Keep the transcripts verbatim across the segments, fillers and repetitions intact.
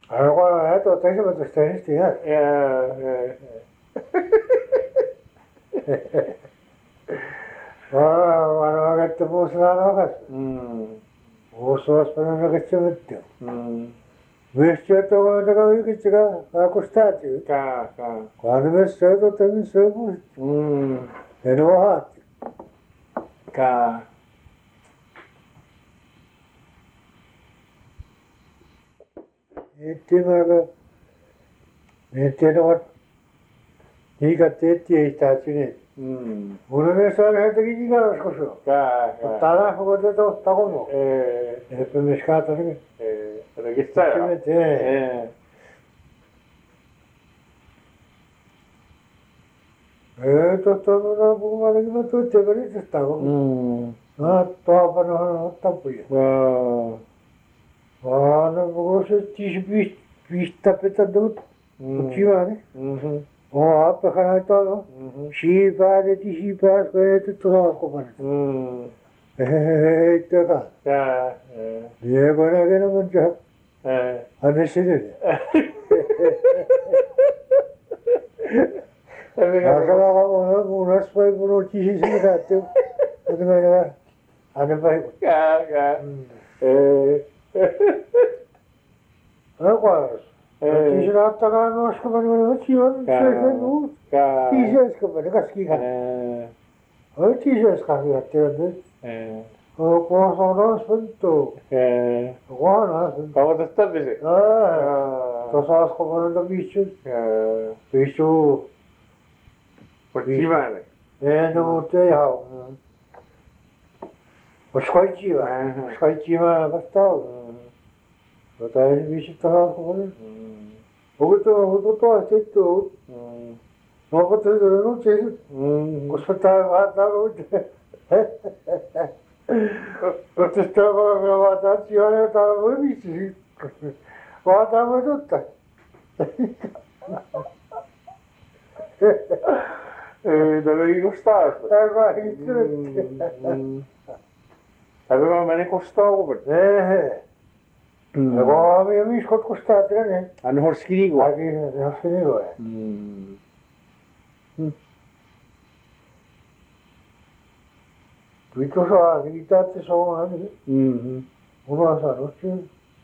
Agora é, tô até que você está em Ja, ja. Agora que te pus na noga. Mm, Oso aspetta che ci mettiamo. mm. Vestito come da che ci ha costato. Ka, ka. Quando mi stato te mi sono Mm, e non ho fatto. ka. E ti ma e ti no ti che te ti sta ci. Mm, Uno ne sa che ti dica lo scosso. ka, ka. Tara come te to sta come. Eh, E per me scatta che eh, ci registrare. mette. Eh, E to to no come che ma tu te per te sta come. mm. Ah, to per no sta poi. Wow. Ана боже ти би виста пета дут учиване. Mhm, О апа ханато mhm. ши баре ти ши бар което тоа копан. Mm, Е така. ka, eh, Ние гона гена манча eh. анесиде. Amiga, Асала гона гона спай буро ти ши си гатте. Адмага ане бай. ka, ka. Eh, А квас. Ти eh, ши рата га ношка бани бани чиван се ну. ka. Ти ши ска бани каски га. Eh, А ти ши ска гатте. eh, O cosono spento. eh. Guarda. ¿Cómo te estás, dice? Ah, Ah, to sabes como no bicho. eh, Bicho. por encima, ¿no? É no te hau. O skoitiva. Aha. Skoitiva bastava. O tá bicho tá como. Mm, O to o to to to. mm, No ko te no te. mm. O speta va da o. O te stava va da ci ora ta o bicho. Va da va tutta. Eh, dove costato? Eh, vai, tutti. Mm, mm. Aveva bene costato per te. Eh, Mm. agora mi mi scot costato, né? Hanno horskrigo. Aqui não finito, é. Mm. Tutto só, che tanti sono anni. Mhm. Uno sa, non c'è.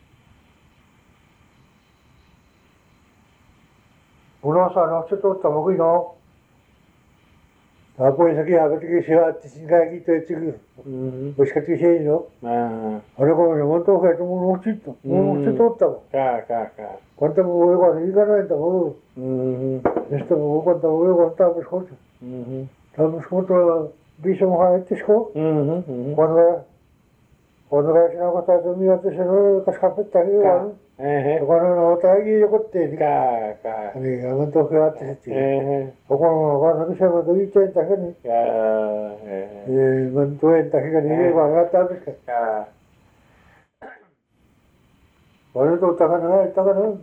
Uno sa, non c'è tutto, ma qui no. Dopo è che avete che si va a tingare che tu ci Mhm. pescati sei, no? Ah, Ora come non molto che tu non c'è tutto, non c'è tutto. ka, ka, ka. Quanto vuoi guarda, dicono e dopo, Mhm. questo vuoi quanto vuoi guarda, per scorso. Mhm. Per scorso, bisogna fare il tisco. Mhm. Mhm. Quando quando vai a casa tua mia te sono cascapetta che Ka. va. Eh, Quando non tagli io con te. ka, ka. Ani non to cheate ti. Eh, O quando quando che siamo due cento che ne. ka. Eh, E non tu entra che ne guarda ta perché. ka. Quando tu ta kana ta kana.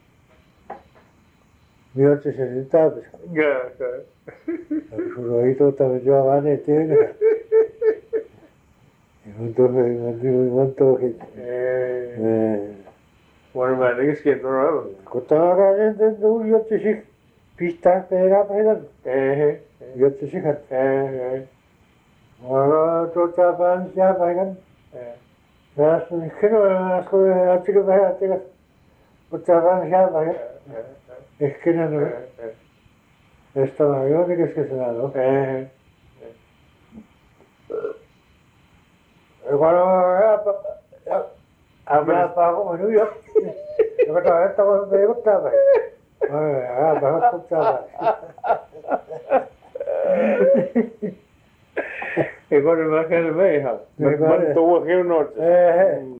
Mio te se ta perché. Ka, ka. Solo io ta giovane te. Non to non to che. Eh, Eh. bueno, me alegro que no lo hago. Kota ga ne du io te si pista pera pera. Eh, Io te si eh, eh, Ora tota ban ja bagan. eh. Das kino as ko atige ba atige. Tota ban ja bagan. Es que no no. Esta va yo ni que es que se da, ¿no? Eh, E quando ya pa ah, ya pa como no yo. Yo que todavía estaba de gusta ba. Eh, ya pa gusta ba. e quando me la cara me, ha. Me Ma guarda. tu vuoi che un orto? Eh.